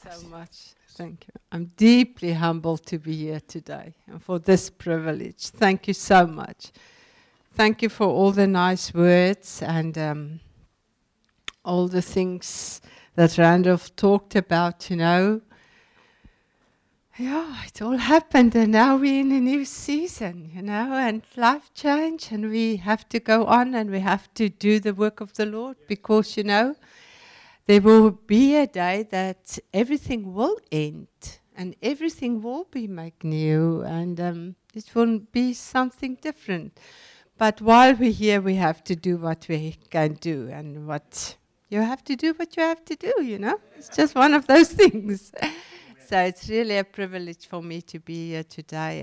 so much. Thank you. I'm deeply humbled to be here today and for this privilege. Thank you so much. Thank you for all the nice words and all the things that Randolph talked about, you know. Yeah, it all happened and now we're in a new season, you know, and life change and we have to go on and we have to do the work of the Lord because, you know, there will be a day that everything will end and everything will be made new and it will be something different. But while we're here, we have to do what we can do and what you have to do, what you have to do, you know. It's just one of those things. So it's really a privilege for me to be here today.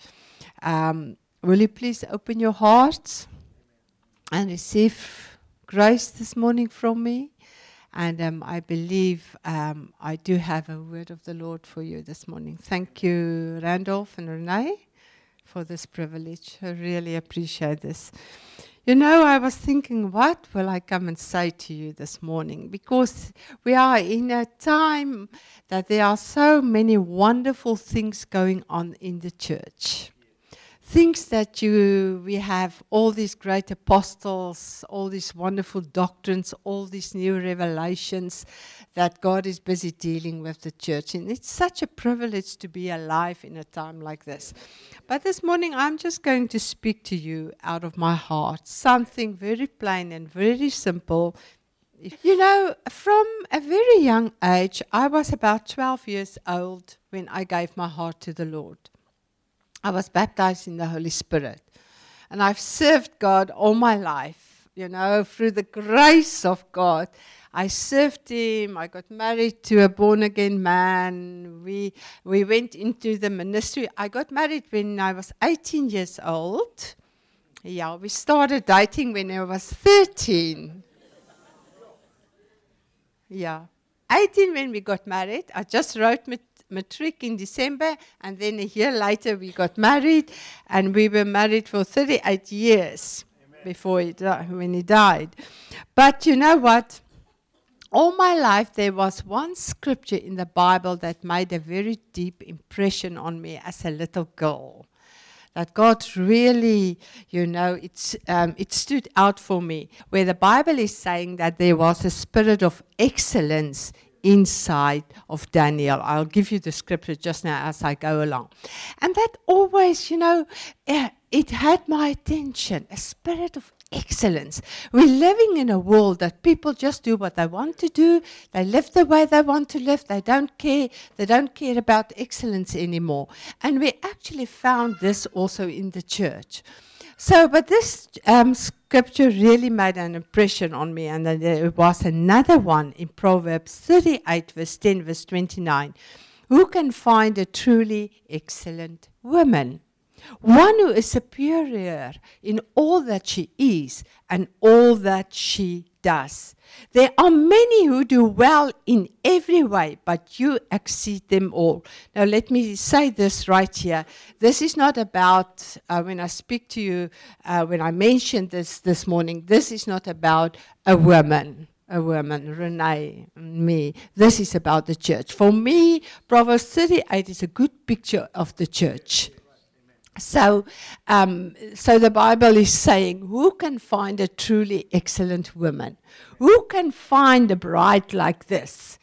And will you please open your hearts and receive grace this morning from me? And I believe I do have a word of the Lord for you this morning. Thank you, Randolph and Renee, for this privilege. I really appreciate this. You know, I was thinking, what will I come and say to you this morning? Because we are in a time that there are so many wonderful things going on in the church. Things that we have all these great apostles, all these wonderful doctrines, all these new revelations that God is busy dealing with the church. And it's such a privilege to be alive in a time like this. But this morning I'm just going to speak to you out of my heart, something very plain and very simple. You know, from a very young age, I was about 12 years old when I gave my heart to the Lord. I was baptized in the Holy Spirit. And I've served God all my life, you know, through the grace of God. I served Him. I got married to a born-again man. We went into the ministry. I got married when I was 18 years old. Yeah, we started dating when I was 13. Yeah, 18 when we got married. I just wrote matric in December, and then a year later we got married, and we were married for 38 years. Amen. Before when he died. But you know what? All my life there was one scripture in the Bible that made a very deep impression on me as a little girl. That God really, you know, it stood out for me, where the Bible is saying that there was a spirit of excellence inside of Daniel. I'll give you the scripture just now as I go along. And that always, you know, it had my attention, a spirit of excellence. We're living in a world that people just do what they want to do. They live the way they want to live. They don't care. They don't care about excellence anymore. And we actually found this also in the church. So, but this scripture really made an impression on me, and then there was another one in Proverbs 38, verse 10, verse 29. Who can find a truly excellent woman? One who is superior in all that she is and all that she does. There are many who do well in every way, but you exceed them all. Now let me say this right here. This is not about, when I speak to you, when I mentioned this morning, this is not about a woman, Renee, me. This is about the church. For me, Proverbs 38 is a good picture of the church. So the Bible is saying, who can find a truly excellent woman? Who can find a bride like this?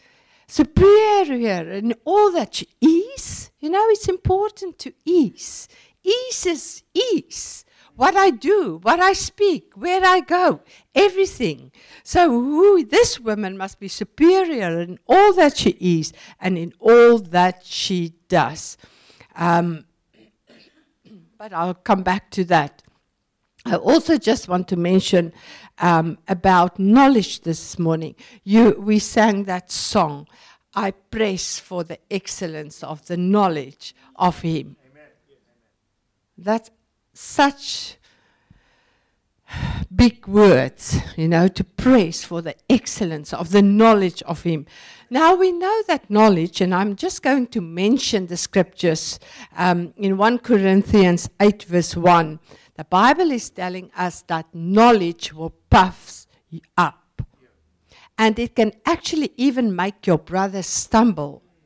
Superior in all that she is. You know, it's important to ease. Ease is ease. What I do, what I speak, where I go, everything. So this woman must be superior in all that she is and in all that she does. But I'll come back to that. I also just want to mention about knowledge this morning. We sang that song, I press for the excellence of the knowledge of Him. Amen. That's such big words, you know, to praise for the excellence of the knowledge of Him. Now we know that knowledge, and I'm just going to mention the scriptures in 1 Corinthians 8 verse 1. The Bible is telling us that knowledge will puff you up. And it can actually even make your brother stumble.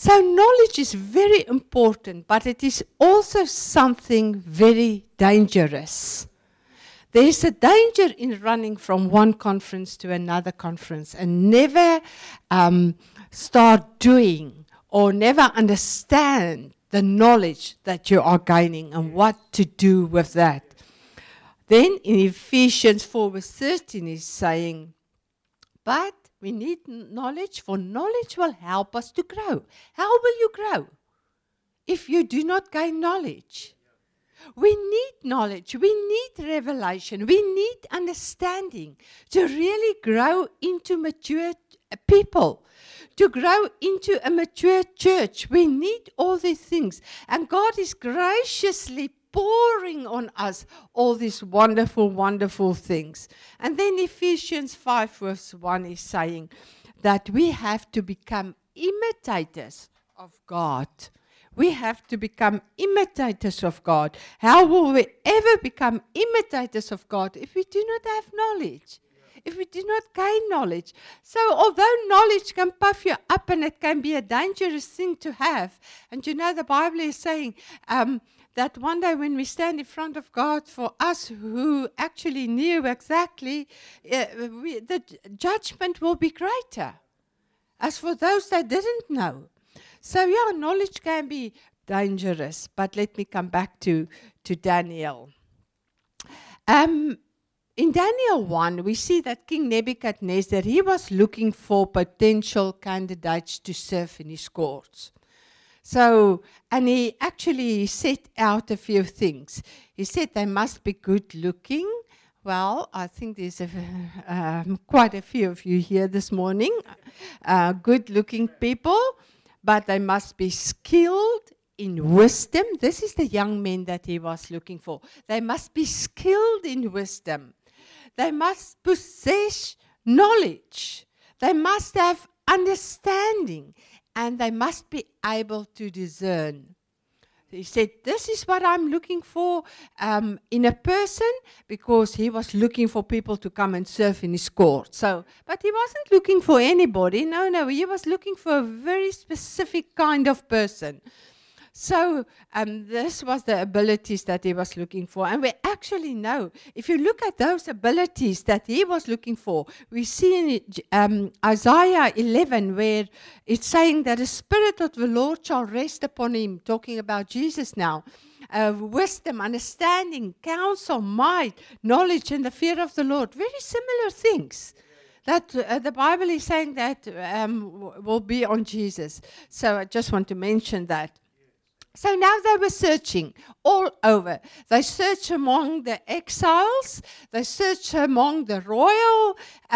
So knowledge is very important, but it is also something very dangerous. There is a danger in running from one conference to another conference and never start doing or never understand the knowledge that you are gaining and what to do with that. Then in Ephesians 4 verse 13 is saying, but we need knowledge, for knowledge will help us to grow. How will you grow if you do not gain knowledge? We need knowledge. We need revelation. We need understanding to really grow into mature people, to grow into a mature church. We need all these things. And God is graciously pouring on us all these wonderful, wonderful things. And then Ephesians 5 verse 1 is saying that we have to become imitators of God. We have to become imitators of God. How will we ever become imitators of God if we do not have knowledge? If we do not gain knowledge. So although knowledge can puff you up and it can be a dangerous thing to have, and you know the Bible is saying that one day when we stand in front of God, for us who actually knew exactly, the judgment will be greater as for those that didn't know. So yeah, knowledge can be dangerous, but let me come back to Daniel. In Daniel 1, we see that King Nebuchadnezzar, he was looking for potential candidates to serve in his courts. So, and he actually set out a few things. He said they must be good looking. Well, I think there's quite a few of you here this morning, good looking people, but they must be skilled in wisdom. This is the young men that he was looking for. They must be skilled in wisdom. They must possess knowledge. They must have understanding. And they must be able to discern. He said, this is what I'm looking for in a person, because he was looking for people to come and serve in his court. So, but he wasn't looking for anybody. No, he was looking for a very specific kind of person. So this was the abilities that he was looking for. And we actually know, if you look at those abilities that he was looking for, we see in Isaiah 11 where it's saying that the Spirit of the Lord shall rest upon him, talking about Jesus now. Wisdom, understanding, counsel, might, knowledge, and the fear of the Lord. Very similar things. That the Bible is saying that will be on Jesus. So I just want to mention that. So now they were searching all over. They searched among the exiles. They searched among the royal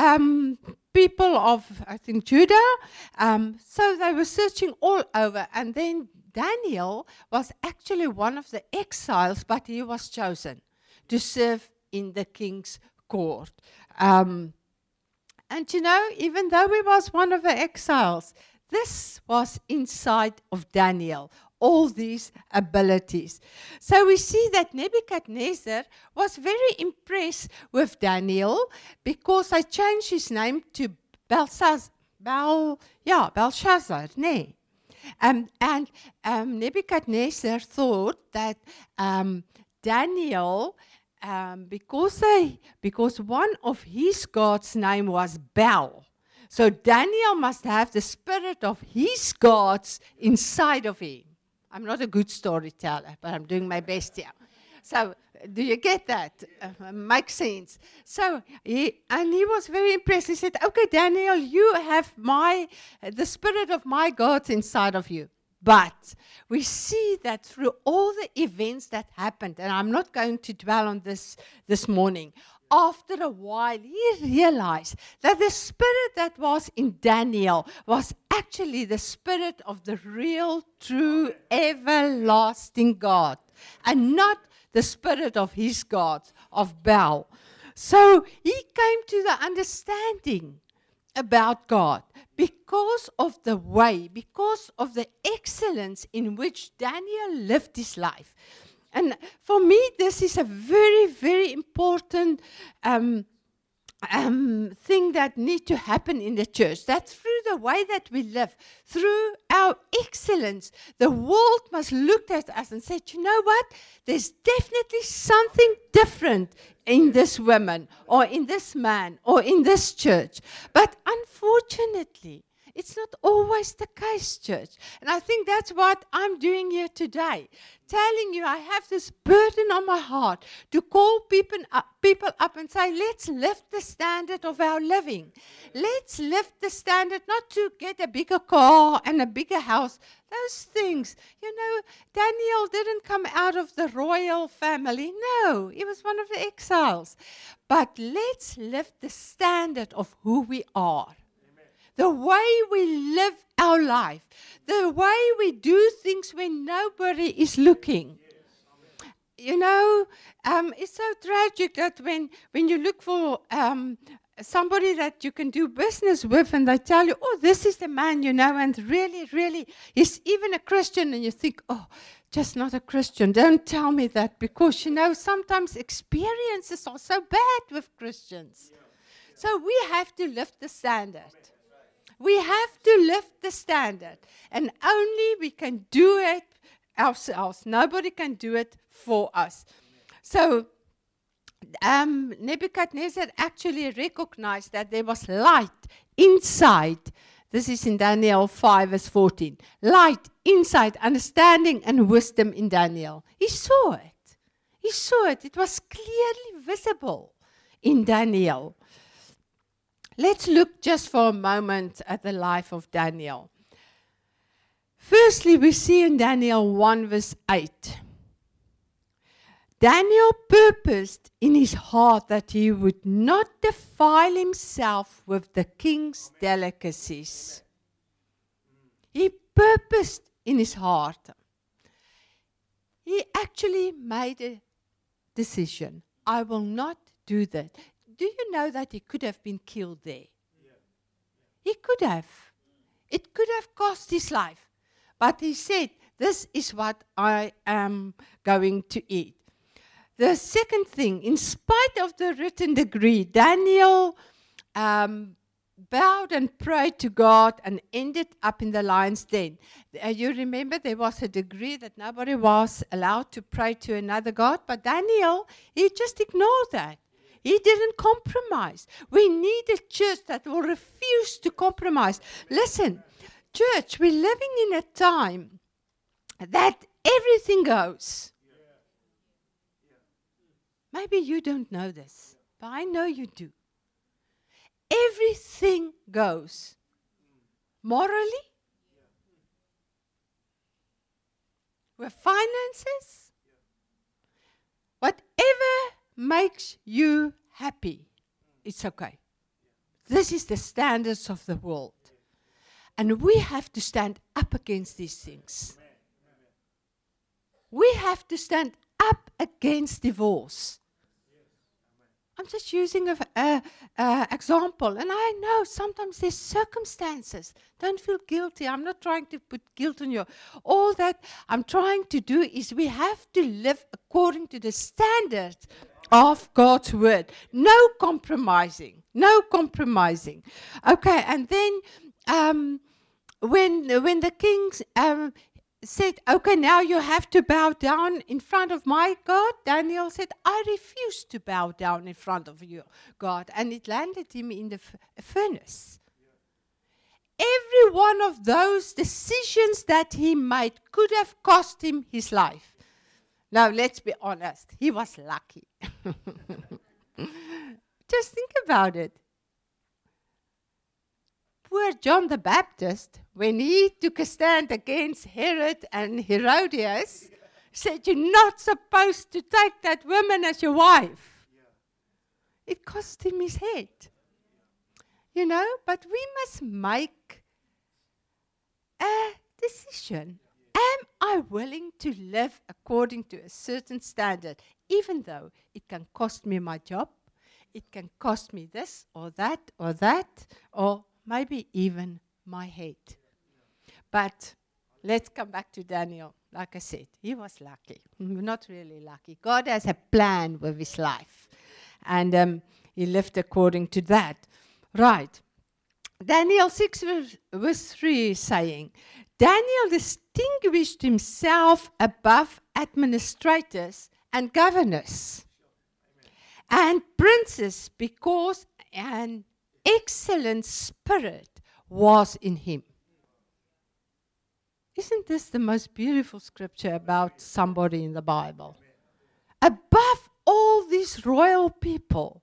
people of, I think, Judah. So they were searching all over. And then Daniel was actually one of the exiles, but he was chosen to serve in the king's court. And you know, even though he was one of the exiles, this was inside of Daniel. All these abilities. So we see that Nebuchadnezzar was very impressed with Daniel because I changed his name to Belshazzar. And Nebuchadnezzar thought that Daniel, because one of his gods' name was Bel. So Daniel must have the spirit of his gods inside of him. I'm not a good storyteller, but I'm doing my best here. So, do you get that? Makes sense. So, he was very impressed. He said, okay, Daniel, you have the spirit of my God inside of you. But we see that through all the events that happened, and I'm not going to dwell on this morning, after a while, he realized that the spirit that was in Daniel was actually the spirit of the real, true, everlasting God, and not the spirit of his God, of Baal. So he came to the understanding about God because of the way, because of the excellence in which Daniel lived his life. And for me, this is a very, very important thing that need to happen in the church, that through the way that we live, through our excellence, the world must look at us and say, you know what? There's definitely something different in this woman or in this man or in this church. But unfortunately, it's not always the case, church. And I think that's what I'm doing here today. Telling you I have this burden on my heart to call people up and say, let's lift the standard of our living. Let's lift the standard, not to get a bigger car and a bigger house. Those things. You know, Daniel didn't come out of the royal family. No, he was one of the exiles. But let's lift the standard of who we are. The way we live our life, the way we do things when nobody is looking. You know, it's so tragic that when you look for somebody that you can do business with and they tell you, oh, this is the man, you know, and really, he's even a Christian, and you think, oh, just not a Christian. Don't tell me that, because, you know, sometimes experiences are so bad with Christians. So we have to lift the standard. We have to lift the standard, and only we can do it ourselves. Nobody can do it for us. So Nebuchadnezzar actually recognized that there was light inside. This is in Daniel 5 verse 14. Light inside, understanding and wisdom in Daniel. He saw it. He saw it. It was clearly visible in Daniel. Let's look just for a moment at the life of Daniel. Firstly, we see in Daniel 1 verse 8. Daniel purposed in his heart that he would not defile himself with the king's delicacies. He purposed in his heart. He actually made a decision. I will not do that. Do you know that he could have been killed there? He could have. It could have cost his life. But he said, this is what I am going to eat. The second thing, in spite of the written decree, Daniel bowed and prayed to God and ended up in the lion's den. You remember there was a decree that nobody was allowed to pray to another God, but Daniel, he just ignored that. He didn't compromise. We need a church that will refuse to compromise. Listen, church, we're living in a time that everything goes. Maybe you don't know this, but I know you do. Everything goes. Morally, with finances, whatever makes you happy, it's okay. This is the standards of the world. And we have to stand up against these things. We have to stand up against divorce. I'm just using an example. And I know sometimes there's circumstances. Don't feel guilty. I'm not trying to put guilt on you. All that I'm trying to do is we have to live according to the standards of God's word. No compromising. No compromising. Okay, and then when the king said, okay, now you have to bow down in front of my God, Daniel said, I refuse to bow down in front of you, God. And it landed him in the furnace. Every one of those decisions that he made could have cost him his life. Now, let's be honest. He was lucky. Just think about it. Poor John the Baptist, when he took a stand against Herod and Herodias, said, you're not supposed to take that woman as your wife. It cost him his head. You know, but we must make a decision. Am I willing to live according to a certain standard, even though it can cost me my job, it can cost me this or that, or maybe even my head. But let's come back to Daniel. Like I said, he was lucky. Not really lucky. God has a plan with his life. And he lived according to that. Right. Daniel 6 verse 3 is saying, Daniel distinguished himself above administrators and governors and princes because an excellent spirit was in him. Isn't this the most beautiful scripture about somebody in the Bible? Above all these royal people,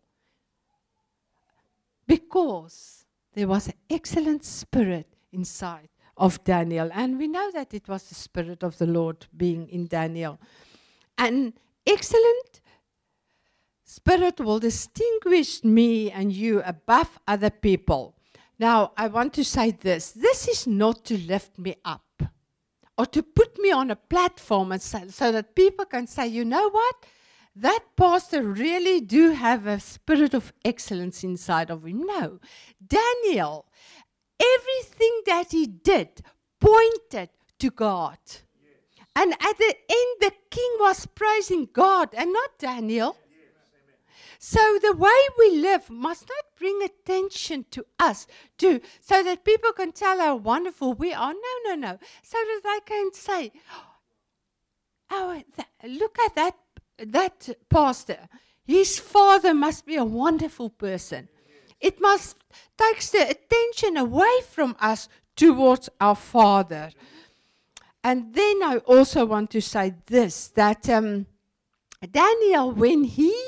because there was an excellent spirit inside of Daniel. And we know that it was the Spirit of the Lord being in Daniel. An excellent spirit will distinguish me and you above other people. Now, I want to say this. This is not to lift me up or to put me on a platform and so that people can say, you know what? That pastor really do have a spirit of excellence inside of him. No. Daniel, everything that he did pointed to God. Yes. And at the end, the king was praising God and not Daniel. Yes. So the way we live must not bring attention to us so that people can tell how wonderful we are. No. So that they can say, oh, look at that pastor. His father must be a wonderful person. It must take the attention away from us towards our Father. And then I also want to say this, that Daniel, when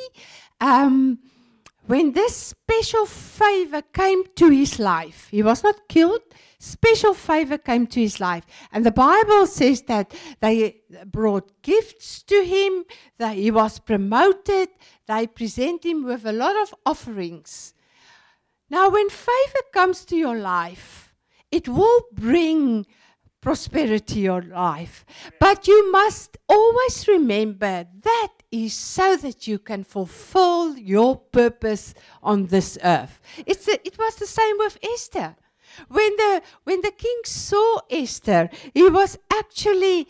this special favor came to his life, he was not killed, special favor came to his life. And the Bible says that they brought gifts to him, that he was promoted, they present him with a lot of offerings. Now, when favor comes to your life, it will bring prosperity to your life. But you must always remember that is so that you can fulfill your purpose on this earth. It was the same with Esther. When the king saw Esther, he was actually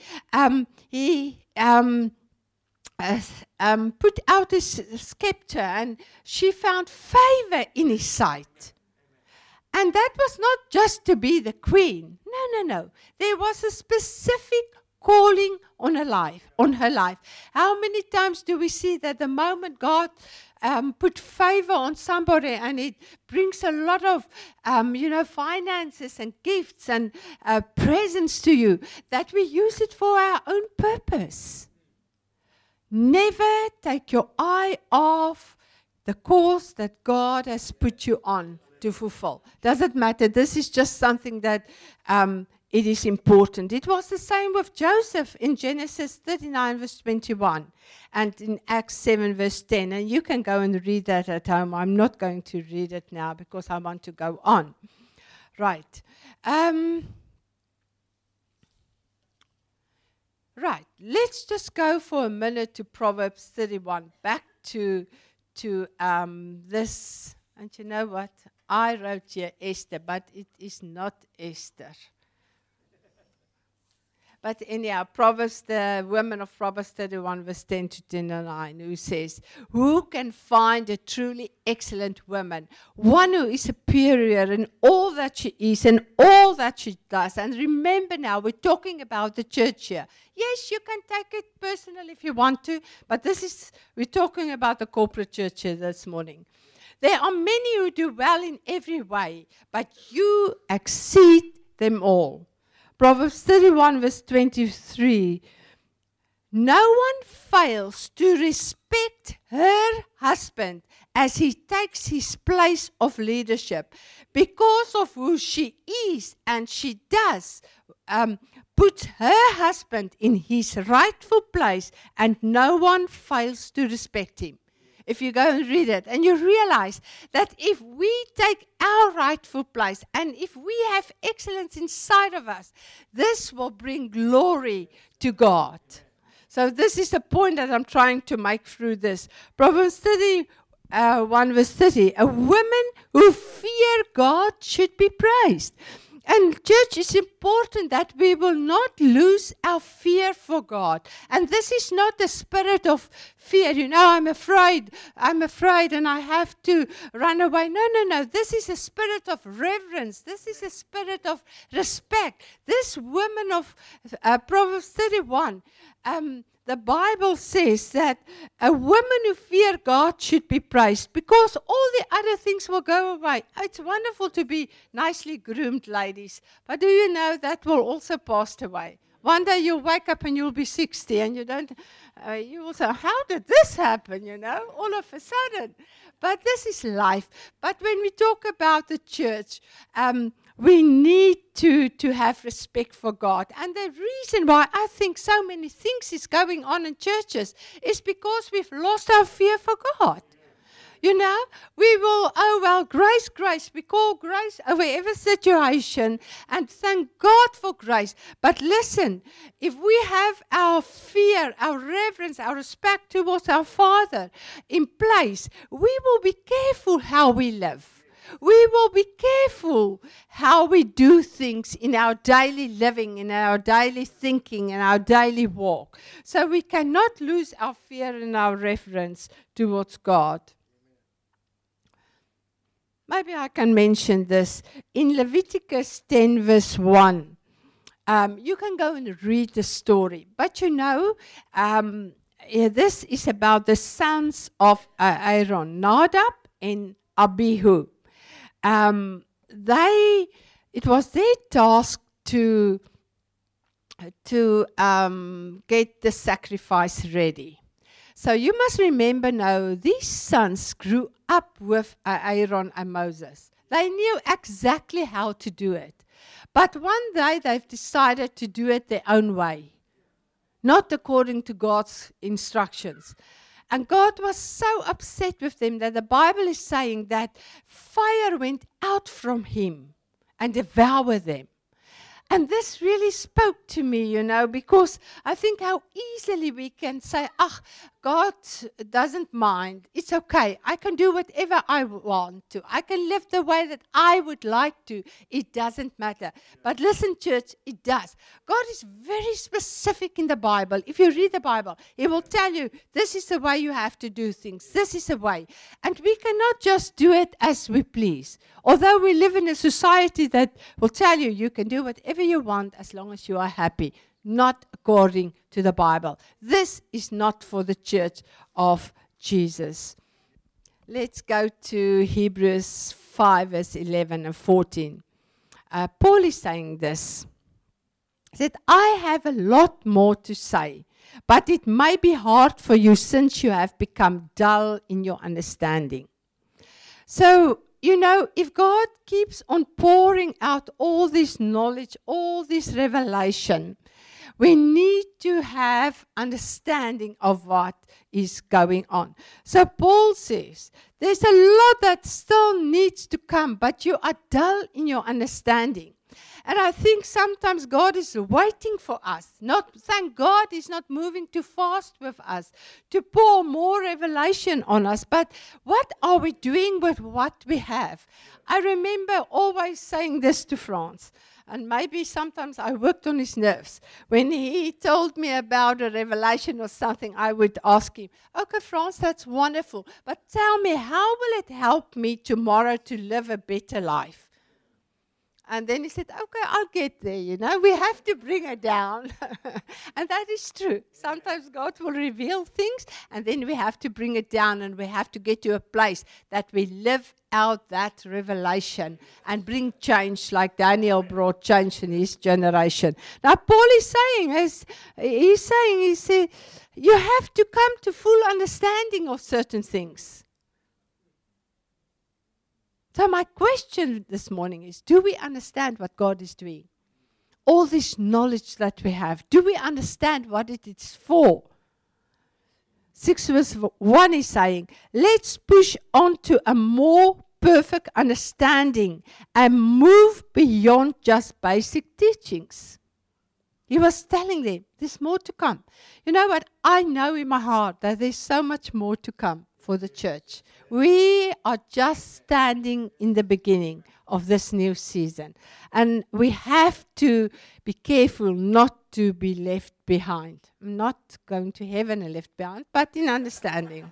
put out his scepter, and she found favor in his sight. And that was not just to be the queen. No. There was a specific calling on her life. How many times do we see that the moment God put favor on somebody and it brings a lot of finances and gifts and presents to you, that we use it for our own purpose? Never take your eye off the course that God has put you on to fulfill. Doesn't matter. This is just something that it is important. It was the same with Joseph in Genesis 39 verse 21 and in Acts 7 verse 10. And you can go and read that at home. I'm not going to read it now because I want to go on. Right. Right. Let's just go for a minute to Proverbs 31. Back to this. And you know what? I wrote here Esther, but it is not Esther. But anyhow, the women of Proverbs 31, verse 10 to 10 who says, who can find a truly excellent woman, one who is superior in all that she is and all that she does? And remember now, we're talking about the church here. Yes, you can take it personal if you want to, but we're talking about the corporate church here this morning. There are many who do well in every way, but you exceed them all. Proverbs 31 verse 23. No one fails to respect her husband as he takes his place of leadership because of who she is, and she does put her husband in his rightful place, and no one fails to respect him. If you go and read it, and you realize that if we take our rightful place, and if we have excellence inside of us, this will bring glory to God. So this is the point that I'm trying to make through this. Proverbs 31 verse 30. A woman who fears God should be praised. And church, is important that we will not lose our fear for God. And this is not the spirit of fear. I'm afraid and I have to run away. No. This is a spirit of reverence. This is a spirit of respect. This woman of Proverbs 31, the Bible says that a woman who fears God should be praised because all the other things will go away. It's wonderful to be nicely groomed, ladies, but do you know that will also pass away? One day you'll wake up and you'll be 60 and you will say, how did this happen, all of a sudden? But this is life. But when we talk about the church, we need to have respect for God. And the reason why I think so many things is going on in churches is because we've lost our fear for God. We will, grace. We call grace over every situation and thank God for grace. But listen, if we have our fear, our reverence, our respect towards our Father in place, we will be careful how we live. We will be careful how we do things in our daily living, in our daily thinking, in our daily walk. So we cannot lose our fear and our reverence towards God. Maybe I can mention this. In Leviticus 10 verse 1, you can go and read the story. But this is about the sons of Aaron, Nadab and Abihu. It was their task to get the sacrifice ready. So you must remember now, these sons grew up with Aaron and Moses. They knew exactly how to do it. But one day they've decided to do it their own way, not according to God's instructions. And God was so upset with them that the Bible is saying that fire went out from him and devoured them. And this really spoke to me, because I think how easily we can say, God doesn't mind. It's okay. I can do whatever I want to. I can live the way that I would like to. It doesn't matter. But listen, church, it does. God is very specific in the Bible. If you read the Bible, He will tell you, this is the way you have to do things. This is the way. And we cannot just do it as we please. Although we live in a society that will tell you, you can do whatever you want as long as you are happy. Not according to the Bible. This is not for the church of Jesus. Let's go to Hebrews 5 verse 11 and 14. Paul is saying this. He said, I have a lot more to say, but it may be hard for you since you have become dull in your understanding. So, if God keeps on pouring out all this knowledge, all this revelation, we need to have understanding of what is going on. So Paul says, there's a lot that still needs to come, but you are dull in your understanding. And I think sometimes God is waiting for us. Thank God He's not moving too fast with us to pour more revelation on us. But what are we doing with what we have? I remember always saying this to Frans. And maybe sometimes I worked on his nerves. When he told me about a revelation or something, I would ask him, okay, Frans, that's wonderful. But tell me, how will it help me tomorrow to live a better life? And then he said, okay, I'll get there, We have to bring it down. And that is true. Sometimes God will reveal things, and then we have to bring it down, and we have to get to a place that we live out that revelation and bring change like Daniel brought change in his generation. Now, Paul is saying, he said, you have to come to full understanding of certain things. So my question this morning is, do we understand what God is doing? All this knowledge that we have, do we understand what it is for? 6 verse 1 is saying, let's push on to a more perfect understanding and move beyond just basic teachings. He was telling them, there's more to come. You know what? I know in my heart that there's so much more to come for the church. We are just standing in the beginning of this new season. And we have to be careful not to be left behind. I'm not going to heaven and left behind, but in understanding.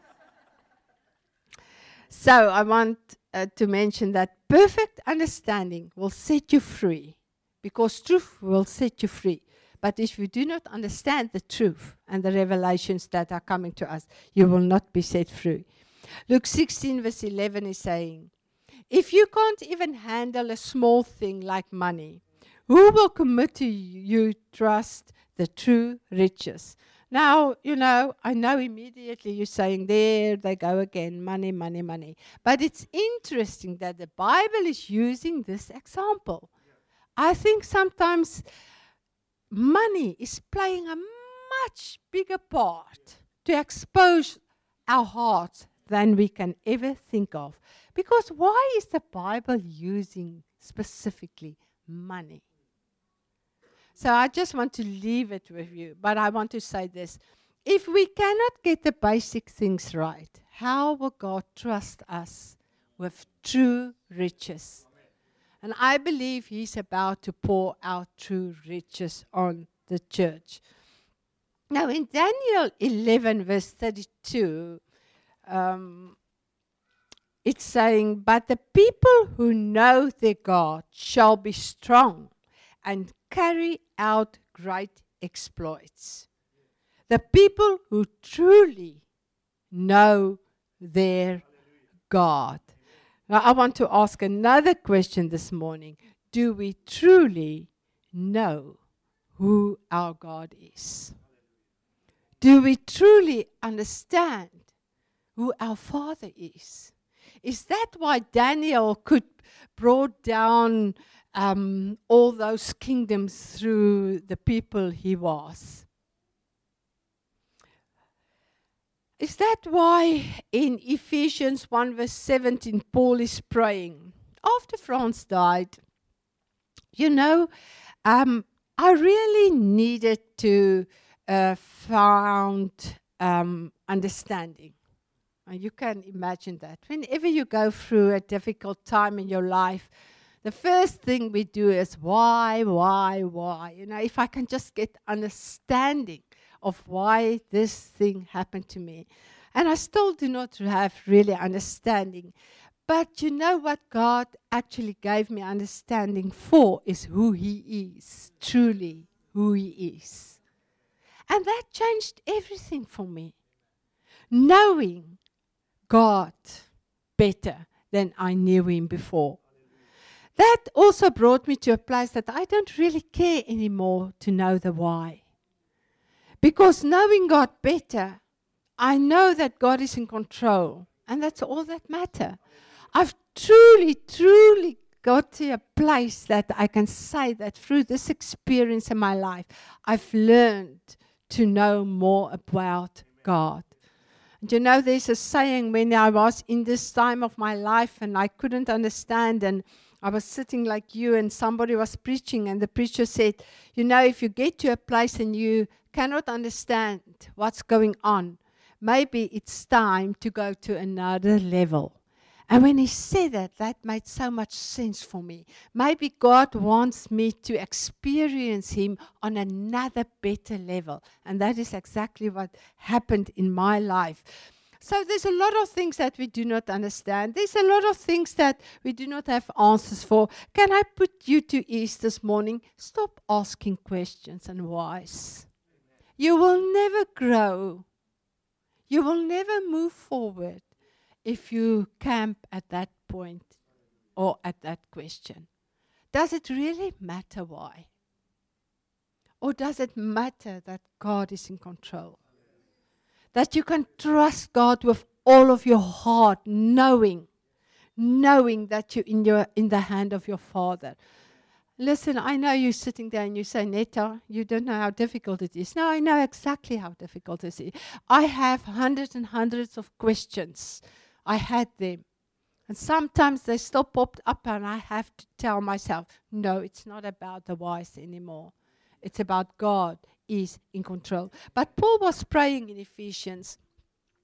So I want to mention that perfect understanding will set you free, because truth will set you free. But if you do not understand the truth and the revelations that are coming to us, you will not be set free. Luke 16 verse 11 is saying, if you can't even handle a small thing like money, who will commit to you trust the true riches? Now, I know immediately you're saying, there they go again, money, money, money. But it's interesting that the Bible is using this example. I think sometimes money is playing a much bigger part to expose our hearts than we can ever think of. Because why is the Bible using specifically money? So I just want to leave it with you, but I want to say this. If we cannot get the basic things right, how will God trust us with true riches? And I believe He's about to pour out true riches on the church. Now in Daniel 11 verse 32, it's saying, but the people who know their God shall be strong and carry out great exploits. The people who truly know their God. Now, I want to ask another question this morning. Do we truly know who our God is? Do we truly understand who our Father is? Is that why Daniel could brought down all those kingdoms through the people he was? Is that why in Ephesians 1 verse 17 Paul is praying? After Franz died, I really needed to found understanding. And you can imagine that. Whenever you go through a difficult time in your life, the first thing we do is why? If I can just get understanding of why this thing happened to me. And I still do not have really understanding. But you know what God actually gave me understanding for is who He is, truly who He is. And that changed everything for me. Knowing God better than I knew Him before. That also brought me to a place that I don't really care anymore to know the why. Because knowing God better, I know that God is in control. And that's all that matters. I've truly got to a place that I can say that through this experience in my life, I've learned to know more about God. And there's a saying when I was in this time of my life and I couldn't understand, and I was sitting like you and somebody was preaching and the preacher said, if you get to a place and you cannot understand what's going on, maybe it's time to go to another level. And when he said that, that made so much sense for me. Maybe God wants me to experience Him on another better level. And that is exactly what happened in my life. So there's a lot of things that we do not understand. There's a lot of things that we do not have answers for. Can I put you to ease this morning? Stop asking questions and whys. You will never grow. You will never move forward if you camp at that point or at that question. Does it really matter why? Or does it matter that God is in control? That you can trust God with all of your heart, knowing that you're in the hand of your Father. Listen, I know you're sitting there and you say, Netta, you don't know how difficult it is. No, I know exactly how difficult it is. I have hundreds and hundreds of questions. I had them. And sometimes they still popped up and I have to tell myself, no, it's not about the whys anymore. It's about God is in control. But Paul was praying in Ephesians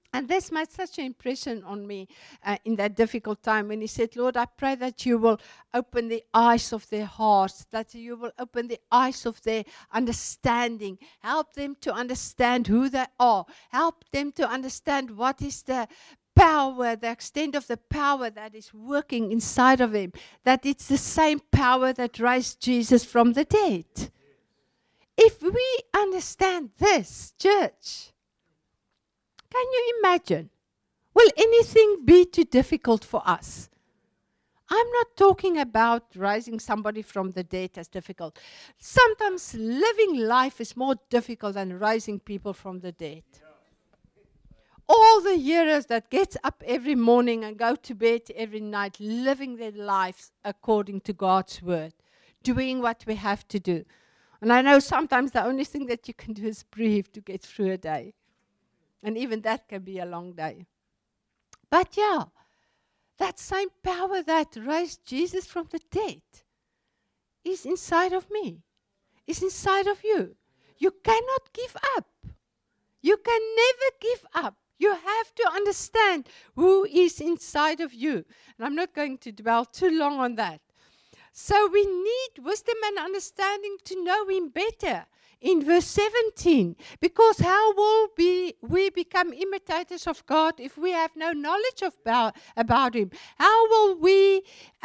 And this made such an impression on me in that difficult time when he said, Lord, I pray that you will open the eyes of their hearts, that you will open the eyes of their understanding. Help them to understand who they are. Help them to understand what is the power, the extent of the power that is working inside of them. That it's the same power that raised Jesus from the dead. If we understand this, church, can you imagine? Will anything be too difficult for us? I'm not talking about raising somebody from the dead as difficult. Sometimes living life is more difficult than raising people from the dead. All the hearers that gets up every morning and go to bed every night, living their lives according to God's word, doing what we have to do. And I know sometimes the only thing that you can do is breathe to get through a day. And even that can be a long day. But yeah, that same power that raised Jesus from the dead is inside of me, is inside of you. You cannot give up. You can never give up. You have to understand who is inside of you. And I'm not going to dwell too long on that. So we need wisdom and understanding to know Him better. In verse 17, because how will we become imitators of God if we have no knowledge about Him? How will we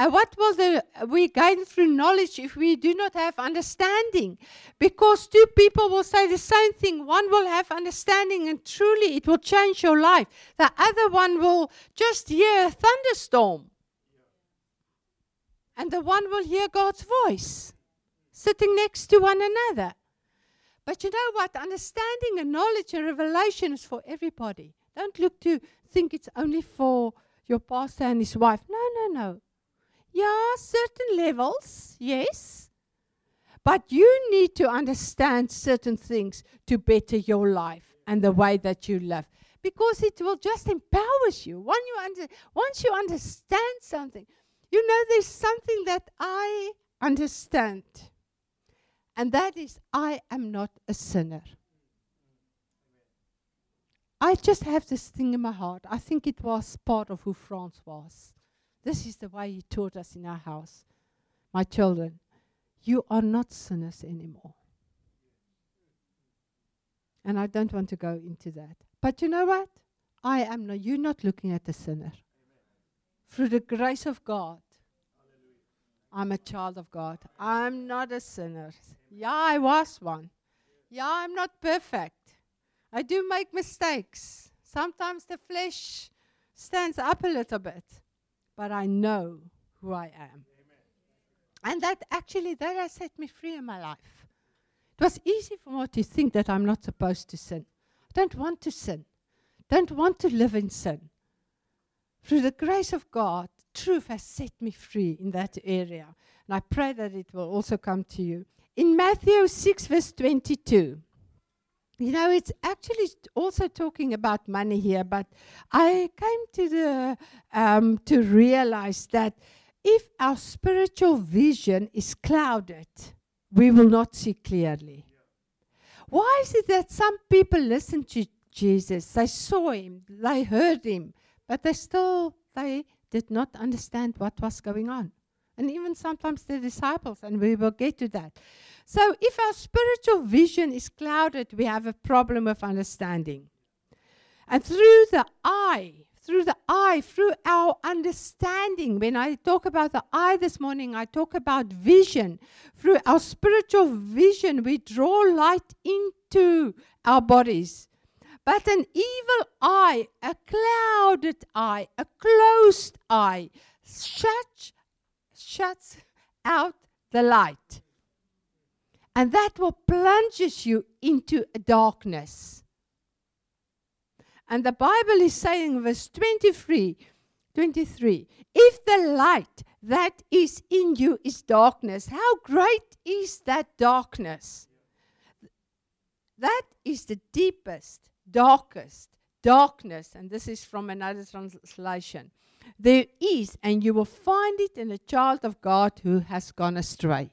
gain through knowledge if we do not have understanding? Because two people will say the same thing. One will have understanding and truly it will change your life. The other one will just hear a thunderstorm. And the one will hear God's voice sitting next to one another. But you know what? Understanding and knowledge and revelation is for everybody. Don't look to think it's only for your pastor and his wife. No. Yeah, certain levels, yes. But you need to understand certain things to better your life and the way that you live. Because it will just empower you. Once you understand something, you know there's something that I understand. And that is, I am not a sinner. I just have this thing in my heart. I think it was part of who Frans was. This is the way he taught us in our house. My children, you are not sinners anymore. And I don't want to go into that. But you know what? You're not looking at a sinner. Through the grace of God, I'm a child of God. I'm not a sinner. Yeah, I was one. Yeah, I'm not perfect. I do make mistakes. Sometimes the flesh stands up a little bit. But I know who I am. And that has set me free in my life. It was easy for me to think that I'm not supposed to sin. I don't want to sin. Don't want to live in sin. Through the grace of God, truth has set me free in that area. And I pray that it will also come to you. In Matthew 6 verse 22, you know, it's actually also talking about money here, but I came to realize that if our spiritual vision is clouded, we will not see clearly. Why is it that some people listen to Jesus, they saw Him, they heard Him, but they did not understand what was going on? And even sometimes the disciples, and we will get to that. So if our spiritual vision is clouded, we have a problem of understanding. And through our understanding, when I talk about the eye this morning, I talk about vision. Through our spiritual vision, we draw light into our bodies. But an evil eye, a clouded eye, a closed eye, shuts out the light. And that will plunges you into darkness. And the Bible is saying, verse 23, if the light that is in you is darkness, how great is that darkness? That is the deepest, darkest darkness, and this is from another translation. There is, and you will find it in a child of God who has gone astray.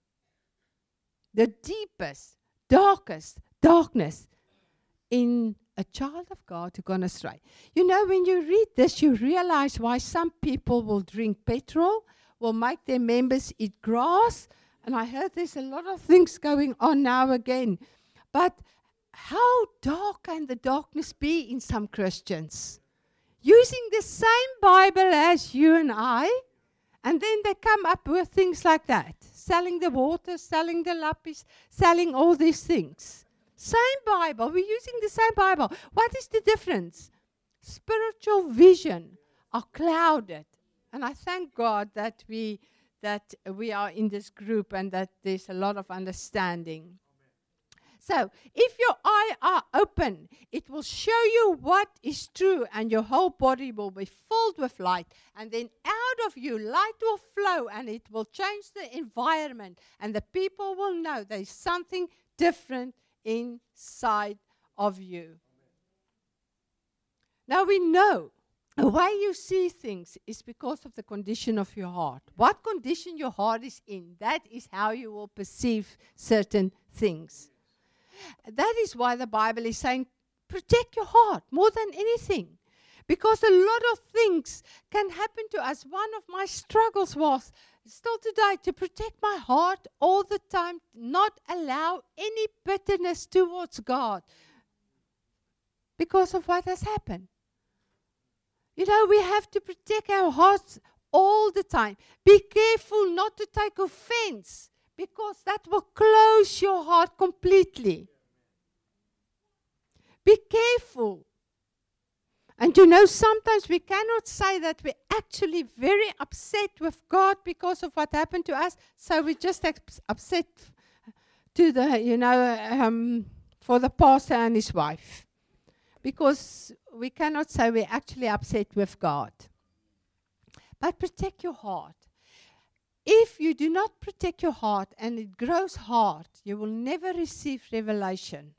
The deepest, darkest darkness in a child of God who gone astray. You know, when you read this, you realize why some people will drink petrol, will make their members eat grass. And I heard there's a lot of things going on now again. But how dark can the darkness be in some Christians? Using the same Bible as you and I, and then they come up with things like that. Selling the water, selling the lapis, selling all these things. Same Bible. We're using the same Bible. What is the difference? Spiritual vision are clouded. And I thank God that we are in this group and that there's a lot of understanding. So, if your eyes are open, it will show you what is true, and your whole body will be filled with light. And then out of you, light will flow, and it will change the environment. And the people will know there's something different inside of you. Now we know the way you see things is because of the condition of your heart. What condition your heart is in, that is how you will perceive certain things. That is why the Bible is saying, protect your heart more than anything. Because a lot of things can happen to us. One of my struggles was, still today, to protect my heart all the time, not allow any bitterness towards God because of what has happened. You know, we have to protect our hearts all the time. Be careful not to take offense, because that will close your heart completely. Be careful. And you know, sometimes we cannot say that we're actually very upset with God because of what happened to us. So we just upset to the, for the pastor and his wife. Because we cannot say we're actually upset with God. But protect your heart. If you do not protect your heart and it grows hard, you will never receive revelation.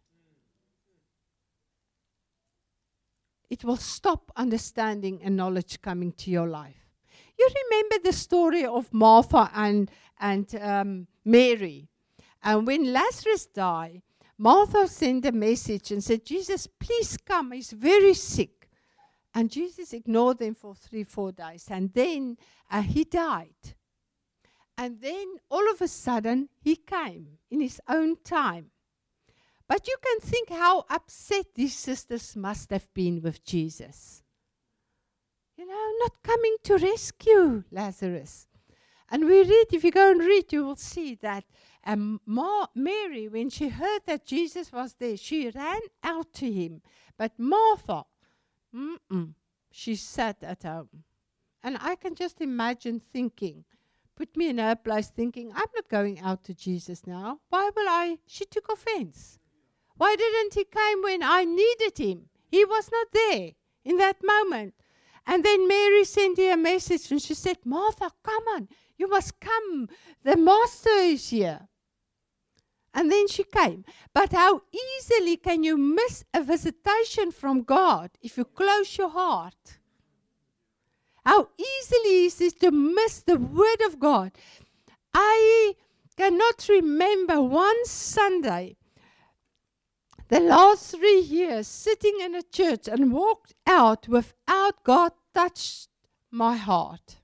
It will stop understanding and knowledge coming to your life. You remember the story of Martha and Mary. And when Lazarus died, Martha sent a message and said, Jesus, please come. He's very sick. And Jesus ignored them for 3-4 days. And then he died. And then all of a sudden, he came in his own time. But you can think how upset these sisters must have been with Jesus. You know, not coming to rescue Lazarus. And we read, if you go and read, you will see that Mary, when she heard that Jesus was there, she ran out to him. But Martha, she sat at home. And I can just imagine thinking, put me in her place thinking, I'm not going out to Jesus now. Why will I? She took offense. Why didn't he come when I needed him? He was not there in that moment. And then Mary sent her a message and she said, Martha, come on. You must come. The master is here. And then she came. But how easily can you miss a visitation from God if you close your heart? How easily is it to miss the word of God? I cannot remember one Sunday, the last 3 years, sitting in a church and walked out without God touched my heart.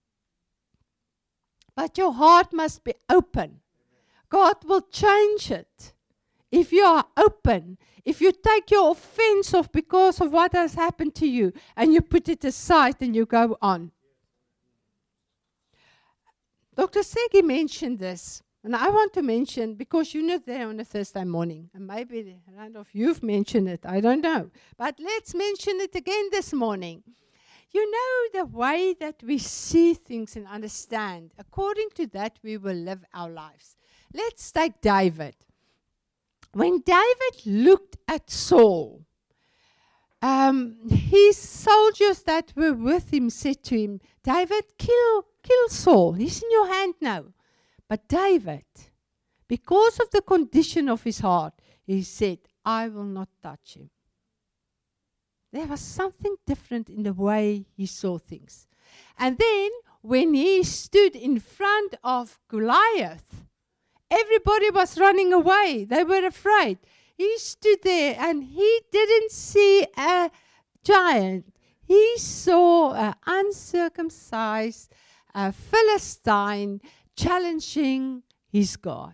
But your heart must be open. God will change it. If you are open, if you take your offense off because of what has happened to you and you put it aside and you go on. Dr. Segi mentioned this, and I want to mention, because you're not there on a Thursday morning, and maybe Randolph, you've mentioned it, I don't know. But let's mention it again this morning. You know, the way that we see things and understand, according to that we will live our lives. Let's take David. When David looked at Saul, his soldiers that were with him said to him, David, kill Saul. He's in your hand now. But David, because of the condition of his heart, he said, I will not touch him. There was something different in the way he saw things. And then, when he stood in front of Goliath, everybody was running away. They were afraid. He stood there and he didn't see a giant. He saw an uncircumcised Philistine challenging his God.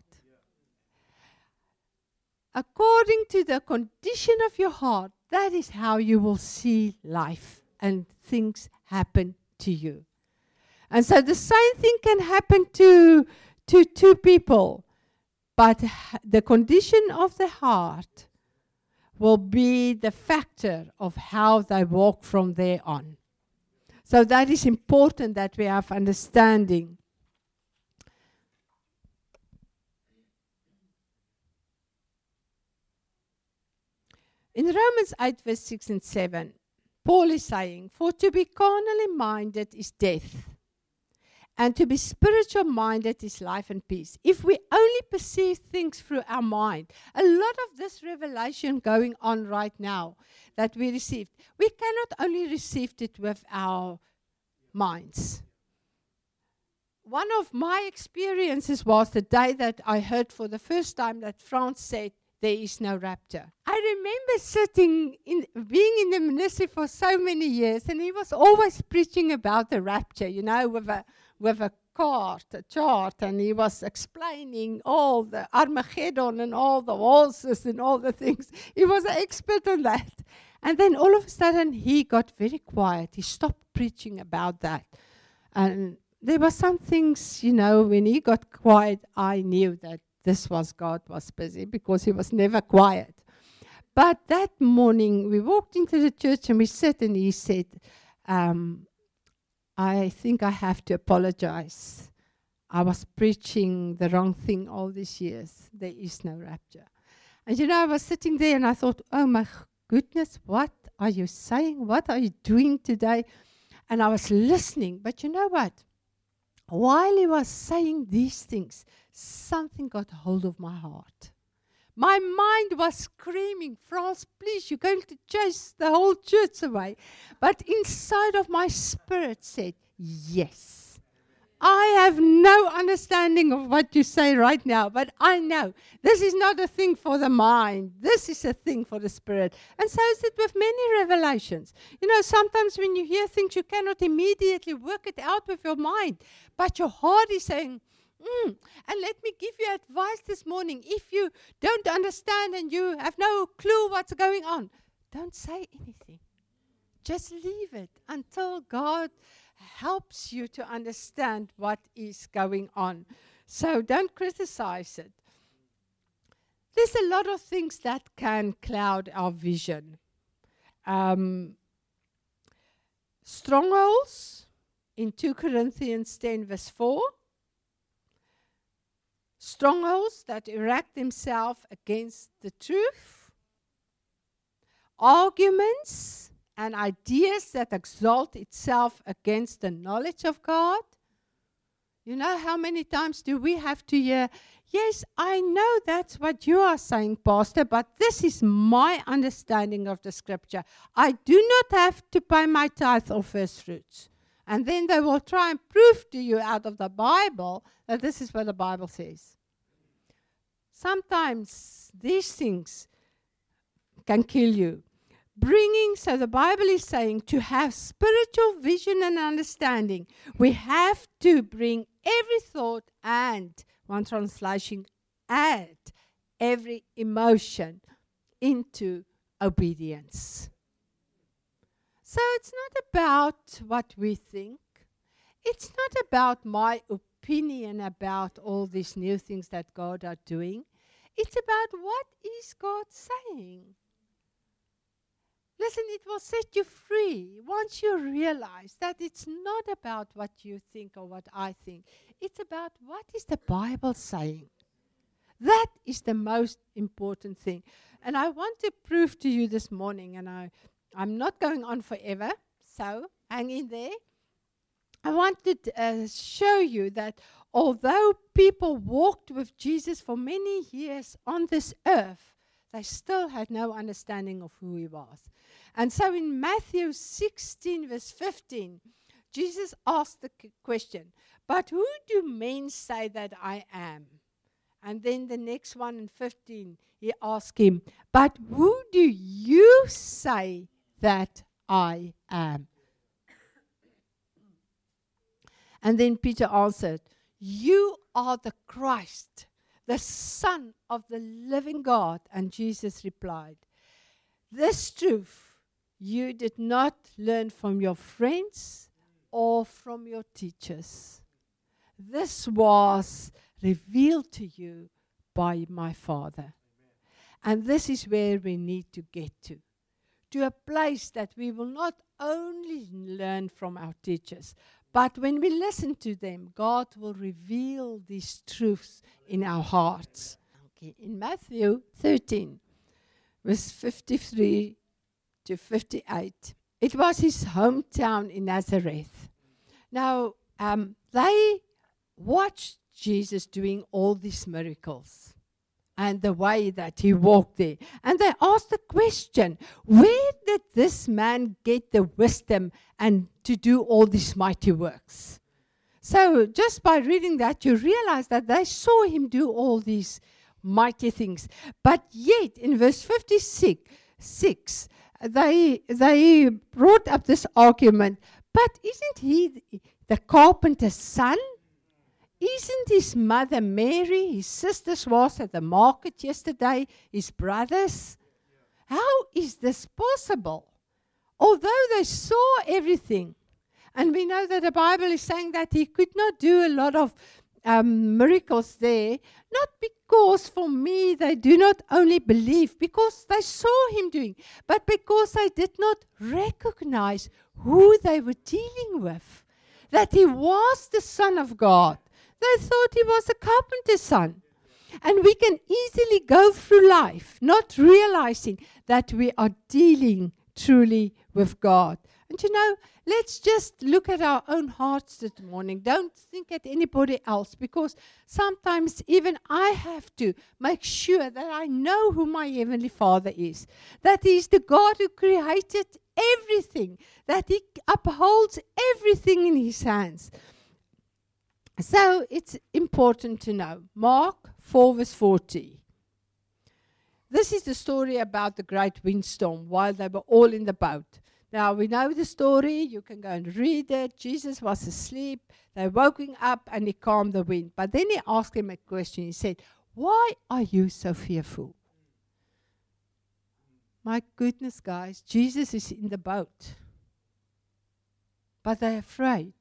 According to the condition of your heart, that is how you will see life and things happen to you. And so the same thing can happen to two people, but the condition of the heart will be the factor of how they walk from there on. So that is important that we have understanding. In Romans 8, verse 6 and 7, Paul is saying, "For to be carnally minded is death, and to be spiritual minded is life and peace." If we only perceive things through our mind, a lot of this revelation going on right now that we received, we cannot only receive it with our minds. One of my experiences was the day that I heard for the first time that France said, "There is no rapture." I remember being in the ministry for so many years, and he was always preaching about the rapture, with a chart, and he was explaining all the Armageddon and all the horses and all the things. He was an expert on that. And then all of a sudden, he got very quiet. He stopped preaching about that. And there were some things, when he got quiet, I knew that this was God was busy, because he was never quiet. But that morning, we walked into the church and we sat, and he said, "I think I have to apologize. I was preaching the wrong thing all these years. There is no rapture." And I was sitting there and I thought, "Oh my goodness, what are you saying? What are you doing today?" And I was listening. But you know what? While he was saying these things, something got hold of my heart. My mind was screaming, "France, please, you're going to chase the whole church away." But inside of my spirit said, "Yes. I have no understanding of what you say right now, but I know this is not a thing for the mind. This is a thing for the spirit." And so is it with many revelations. Sometimes when you hear things, you cannot immediately work it out with your mind, but your heart is saying, And let me give you advice this morning. If you don't understand and you have no clue what's going on, don't say anything. Just leave it until God helps you to understand what is going on. So don't criticize it. There's a lot of things that can cloud our vision. Strongholds in 2 Corinthians 10 verse 4. Strongholds that erect themselves against the truth. Arguments and ideas that exalt itself against the knowledge of God. How many times do we have to hear, "Yes, I know that's what you are saying, Pastor, but this is my understanding of the scripture. I do not have to pay my tithe or first fruits." And then they will try and prove to you out of the Bible that this is what the Bible says. Sometimes these things can kill you. So the Bible is saying to have spiritual vision and understanding, we have to bring every thought and, one translation, add every emotion into obedience. So it's not about what we think. It's not about my opinion about all these new things that God are doing. It's about what is God saying. Listen, it will set you free once you realize that it's not about what you think or what I think. It's about what is the Bible saying. That is the most important thing. And I want to prove to you this morning, and I'm not going on forever, so hang in there. I want to show you that although people walked with Jesus for many years on this earth, they still had no understanding of who he was. And so in Matthew 16, verse 15, Jesus asked the question, "But who do men say that I am?" And then the next one in 15, he asked him, but who do you say that I am? And then Peter answered, you are the Christ, the Son of the living God. And Jesus replied, this truth you did not learn from your friends or from your teachers. This was revealed to you by my Father. And this is where we need to get to a place that we will not only learn from our teachers, but when we listen to them, God will reveal these truths in our hearts. Okay. In Matthew 13, verse 53 to 58, it was his hometown in Nazareth. Now, they watched Jesus doing all these miracles and the way that he walked there. And they asked the question, where did this man get the wisdom and to do all these mighty works? So just by reading that, you realize that they saw him do all these mighty things. But yet, in verse 56, they brought up this argument, but isn't he the carpenter's son? Isn't his mother Mary, his sisters was at the market yesterday, his brothers? How is this possible? Although they saw everything, and we know that the Bible is saying that he could not do a lot of miracles there, not because for me they do not only believe, because they saw him doing, but because they did not recognize who they were dealing with, that he was the Son of God. They thought he was a carpenter's son. And we can easily go through life not realizing that we are dealing truly with God. And you know, let's just look at our own hearts this morning. Don't think at anybody else, because sometimes even I have to make sure that I know who my Heavenly Father is, that He is the God who created everything, that He upholds everything in His hands. So it's important to know. Mark 4 verse 40. This is the story about the great windstorm while they were all in the boat. Now we know the story. You can go and read it. Jesus was asleep. They woke him up and he calmed the wind. But then he asked him a question. He said, why are you so fearful? My goodness, guys, Jesus is in the boat. But they're afraid.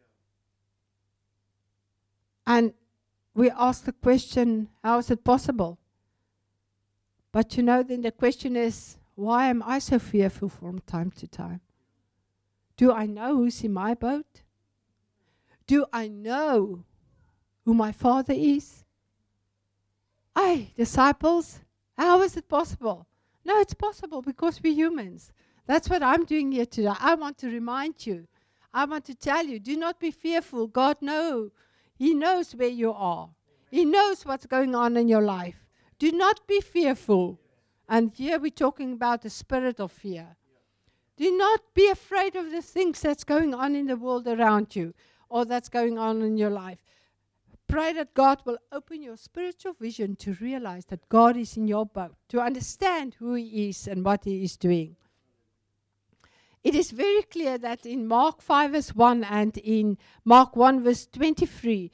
And we ask the question, how is it possible? But you know, then the question is, why am I so fearful from time to time? Do I know who's in my boat? Do I know who my Father is? Hey, disciples, how is it possible? No, it's possible because we're humans. That's what I'm doing here today. I want to remind you. I want to tell you, do not be fearful. God knows. He knows where you are. He knows what's going on in your life. Do not be fearful. And here we're talking about the spirit of fear. Do not be afraid of the things that's going on in the world around you or that's going on in your life. Pray that God will open your spiritual vision to realize that God is in your boat, to understand who He is and what He is doing. It is very clear that in Mark 5 verse 1 and in Mark 1 verse 24,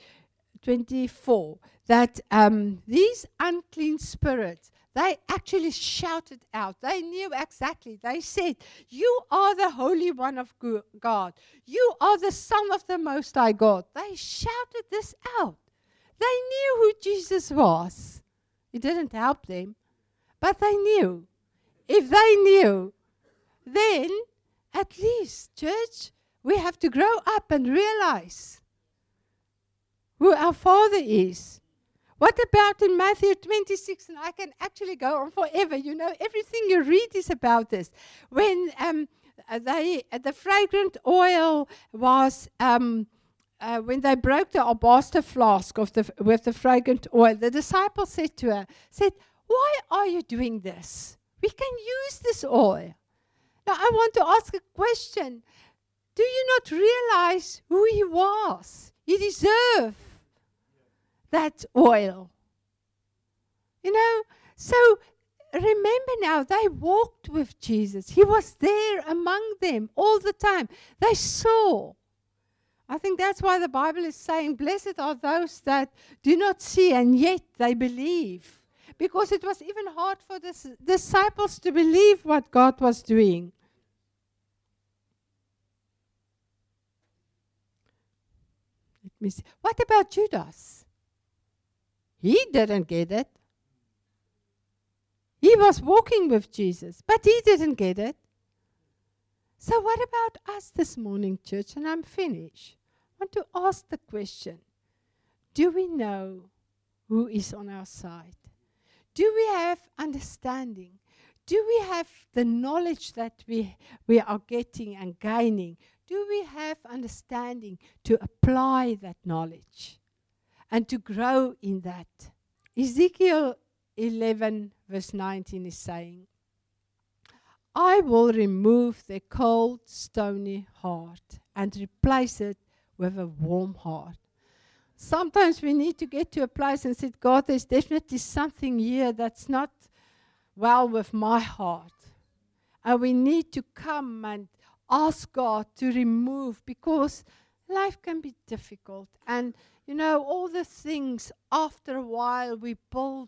that these unclean spirits, they actually shouted out. They knew exactly. They said, you are the Holy One of God. You are the Son of the Most High God. They shouted this out. They knew who Jesus was. It didn't help them, but they knew. If they knew, then at least, church, we have to grow up and realize who our Father is. What about in Matthew 26? And I can actually go on forever. You know, everything you read is about this. When the fragrant oil was, when they broke the alabaster flask with the fragrant oil, the disciples said to her, why are you doing this? We can use this oil. Now, I want to ask a question. Do you not realize who He was? He deserved that oil. So remember now, they walked with Jesus. He was there among them all the time. They saw. I think that's why the Bible is saying, blessed are those that do not see and yet they believe. Because it was even hard for the disciples to believe what God was doing. Let me see. What about Judas? He didn't get it. He was walking with Jesus, but he didn't get it. So what about us this morning, church? And I'm finished. I want to ask the question, do we know who is on our side? Do we have understanding? Do we have the knowledge that we are getting and gaining? Do we have understanding to apply that knowledge and to grow in that? Ezekiel 11 verse 19 is saying, I will remove their cold, stony heart and replace it with a warm heart. Sometimes we need to get to a place and say, God, there's definitely something here that's not well with my heart. And we need to come and ask God to remove, because life can be difficult. And, you know, all the things, after a while, we build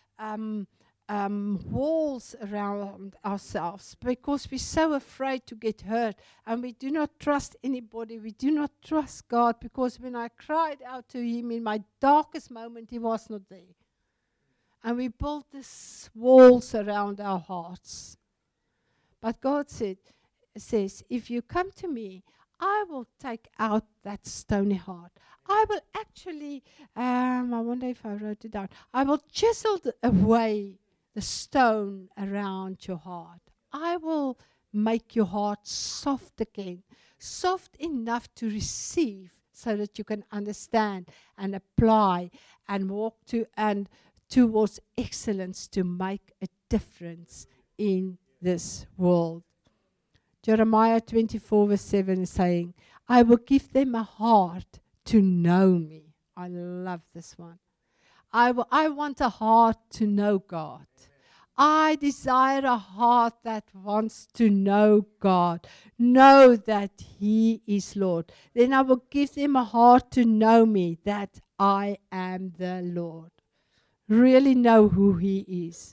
walls around ourselves because we're so afraid to get hurt, and we do not trust anybody. We do not trust God, because when I cried out to Him in my darkest moment, He was not there. And we built these walls around our hearts. But God says, if you come to me, I will take out that stony heart. I will actually, I wonder if I wrote it down. I will chisel away the stone around your heart. I will make your heart soft again, soft enough to receive, so that you can understand and apply and walk towards excellence, to make a difference in this world. Jeremiah 24 verse 7 is saying, I will give them a heart to know me. I love this one. I want a heart to know God. I desire a heart that wants to know God, know that He is Lord. Then I will give them a heart to know me, that I am the Lord. Really know who He is.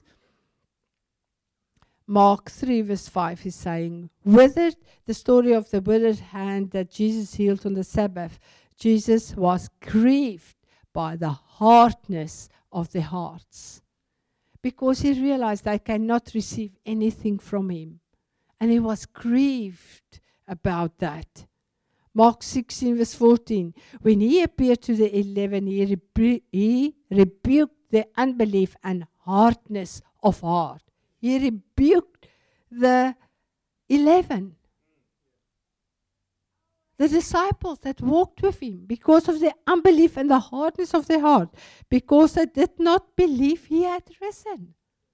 Mark 3 verse 5 is saying, withered, the story of the withered hand that Jesus healed on the Sabbath. Jesus was grieved by the hardness of their hearts, because He realized they cannot receive anything from Him. And He was grieved about that. Mark 16 verse 14, when He appeared to the 11, He rebuked their unbelief and hardness of heart. He rebuked the 11. The disciples that walked with Him, because of their unbelief and the hardness of their heart, because they did not believe He had risen.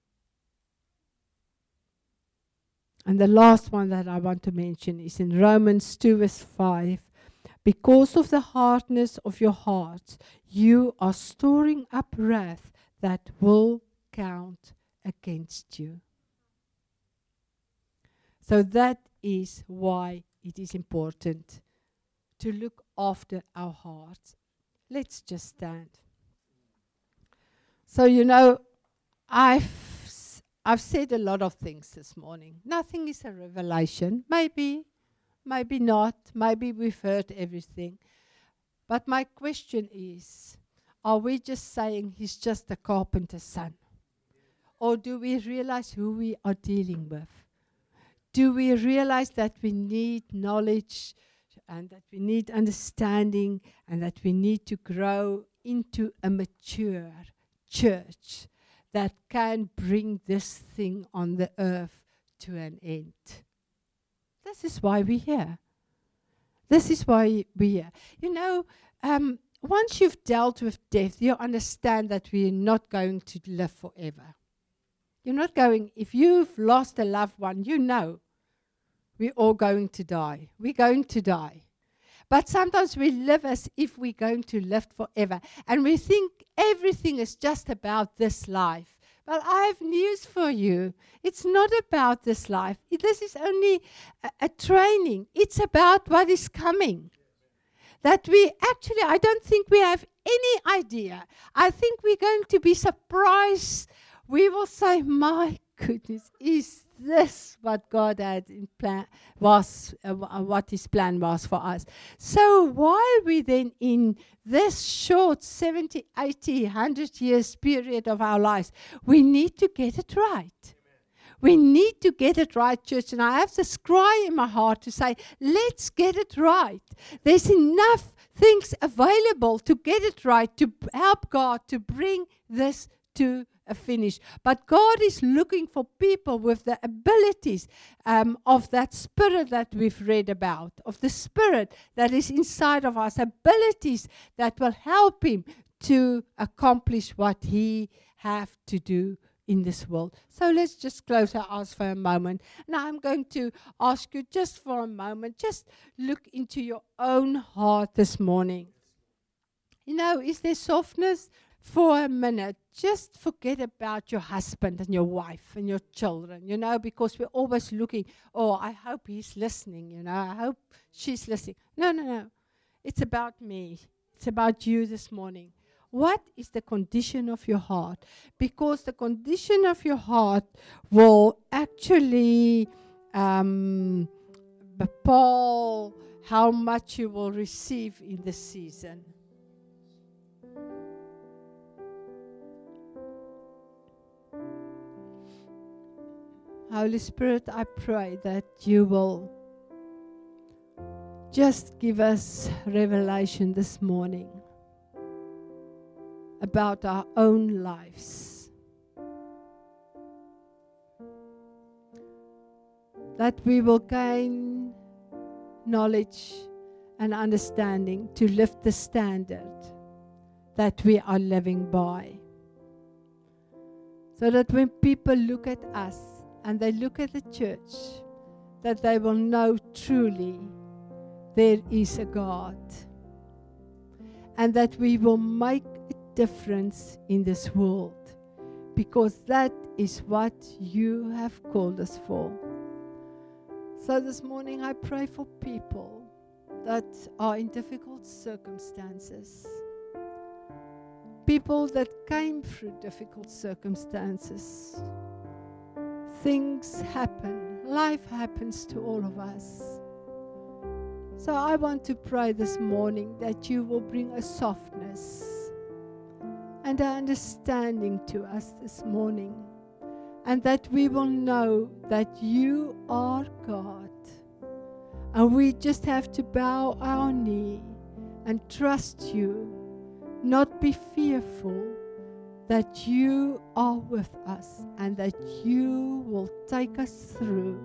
And the last one that I want to mention is in Romans 2 verse 5. Because of the hardness of your hearts, you are storing up wrath that will count against you. So that is why it is important to look after our hearts. Let's just stand. So, you know, I've said a lot of things this morning. Nothing is a revelation. Maybe not. Maybe we've heard everything. But my question is, are we just saying He's just a carpenter's son? Or do we realize who we are dealing with? Do we realize that we need knowledge and that we need understanding and that we need to grow into a mature church that can bring this thing on the earth to an end? This is why we're here. This is why we're here. You know, once you've dealt with death, you understand that we're not going to live forever. You're not going, if you've lost a loved one, you know we're all going to die. We're going to die. But sometimes we live as if we're going to live forever. And we think everything is just about this life. Well, I have news for you. It's not about this life. This is only a training. It's about what is coming. That I don't think we have any idea. I think we're going to be surprised. We will say, my goodness, is this what God had in plan what His plan was for us? So while we then in this short 70, 80, 100 years period of our lives, we need to get it right. We need to get it right, church. And I have this cry in my heart to say, let's get it right. There's enough things available to get it right, to help God to bring this to a finish. But God is looking for people with the abilities of that spirit that we've read about, of the spirit that is inside of us, abilities that will help Him to accomplish what He have to do in this world. So let's just close our eyes for a moment. Now I'm going to ask you just for a moment, just look into your own heart this morning. You know, is there softness? For a minute, just forget about your husband and your wife and your children, you know, because we're always looking, oh, I hope he's listening, you know, I hope she's listening. No. It's about me. It's about you this morning. What is the condition of your heart? Because the condition of your heart will actually befall how much you will receive in this season. Holy Spirit, I pray that you will just give us revelation this morning about our own lives. That we will gain knowledge and understanding to lift the standard that we are living by. So that when people look at us and they look at the church, that they will know truly there is a God. And that we will make a difference in this world. Because that is what you have called us for. So this morning I pray for people that are in difficult circumstances. People that came through difficult circumstances. Things happen. Life happens to all of us. So I want to pray this morning that you will bring a softness and an understanding to us this morning. And that we will know that you are God. And we just have to bow our knee and trust you. Not be fearful that you are with us and that you will take us through.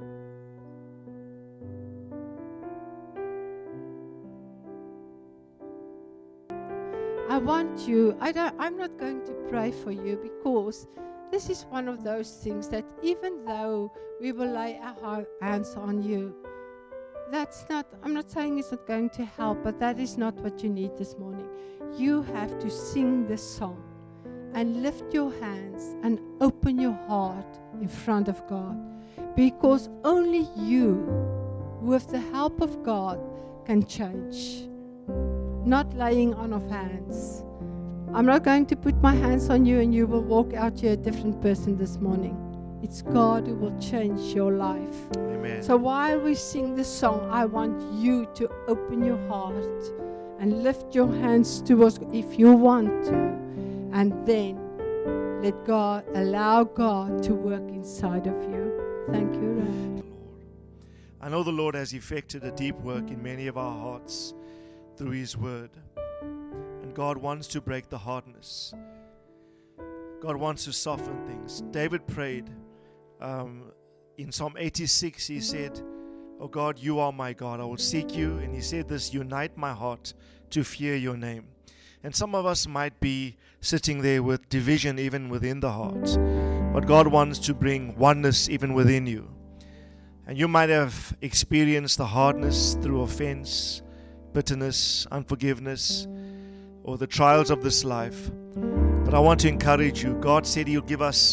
I want you, I'm not going to pray for you because this is one of those things that even though we will lay our hands on you, I'm not saying it's not going to help, but that is not what you need this morning. You have to sing this song and lift your hands and open your heart in front of God. Because only you, with the help of God, can change. Not laying on of hands. I'm not going to put my hands on you and you will walk out here a different person this morning. It's God who will change your life. Amen. So while we sing this song, I want you to open your heart and lift your hands towards if you want to. And then allow God to work inside of you. Thank you, Lord. I know the Lord has effected a deep work in many of our hearts through His Word. And God wants to break the hardness. God wants to soften things. David prayed in Psalm 86, he said, "Oh God, you are my God. I will seek you." And he said this, "Unite my heart to fear your name." And some of us might be sitting there with division even within the heart. But God wants to bring oneness even within you. And you might have experienced the hardness through offense, bitterness, unforgiveness, or the trials of this life. But I want to encourage you. God said He'll give us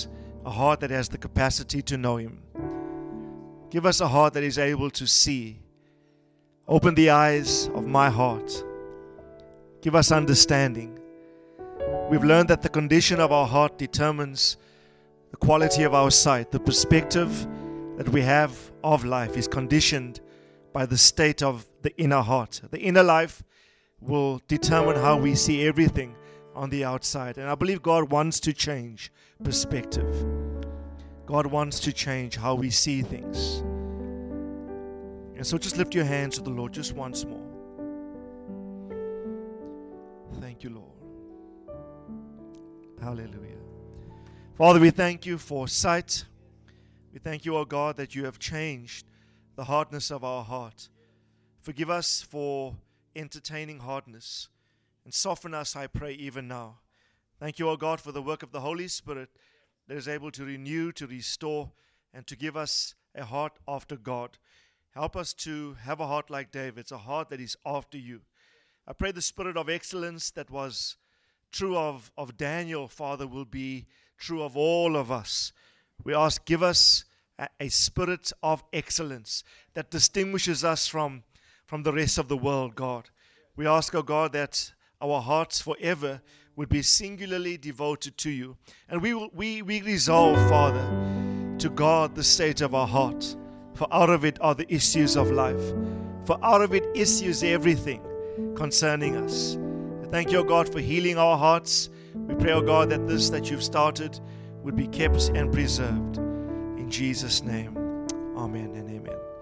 a heart that has the capacity to know Him. Give us a heart that is able to see. Open the eyes of my heart. Give us understanding. We've learned that the condition of our heart determines the quality of our sight. The perspective that we have of life is conditioned by the state of the inner heart. The inner life will determine how we see everything on the outside. And I believe God wants to change perspective. God wants to change how we see things. And so just lift your hands to the Lord just once more. Thank you, Lord. Hallelujah. Father, we thank you for sight. We thank you, O God, that you have changed the hardness of our heart. Forgive us for entertaining hardness and soften us, I pray, even now. Thank you, O God, for the work of the Holy Spirit that is able to renew, to restore, and to give us a heart after God. Help us to have a heart like David's, a heart that is after you. I pray the spirit of excellence that was true of Daniel, Father, will be true of all of us. We ask, give us a spirit of excellence that distinguishes us from the rest of the world, God. We ask, oh God, that our hearts forever would be singularly devoted to you. And we resolve, Father, to guard the state of our heart. For out of it are the issues of life. For out of it issues everything concerning us. Thank you, O God, for healing our hearts. We pray, O God, that this that you've started would be kept and preserved. In Jesus' name, amen and amen.